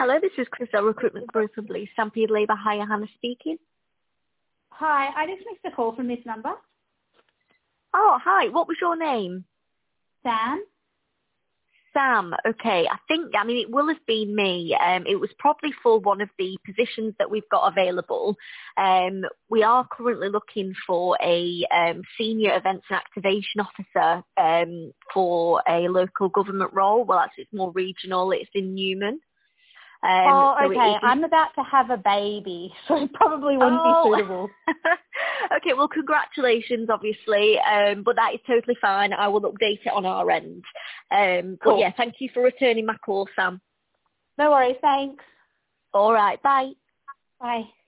Hello, this is Crystal Recruitment Group of Lee Stampede Labour Hire. Hannah speaking. Hi, I just missed a call from this number. Oh, hi. What was your name? Sam? Sam. Okay. It will have been me. It was probably for one of the positions that we've got available. We are currently looking for a senior events and activation officer for a local government role. Well, actually, it's more regional. It's in Newman. Okay. I'm about to have a baby, so it probably wouldn't be suitable. Okay, well, congratulations, obviously, but that is totally fine. I will update it on our end. Cool. But yeah, thank you for returning my call, Sam. No worries, thanks. All right, bye. Bye.